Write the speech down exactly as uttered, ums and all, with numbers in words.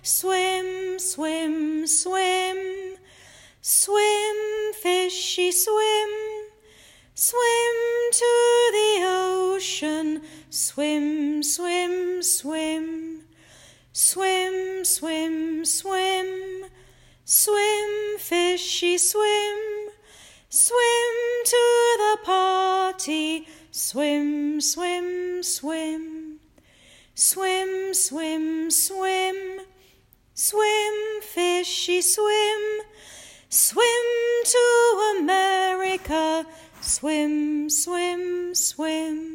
swim, swim, swim. Swim, fishy, swim. Swim to the ocean, swim, swim, swim. Swim, swim, swim. Swim, fishy, swim. Swim to the party, swim, swim, swim. Swim, swim, swim. Swim, fishy, swim. Swim to America, swim, swim, swim.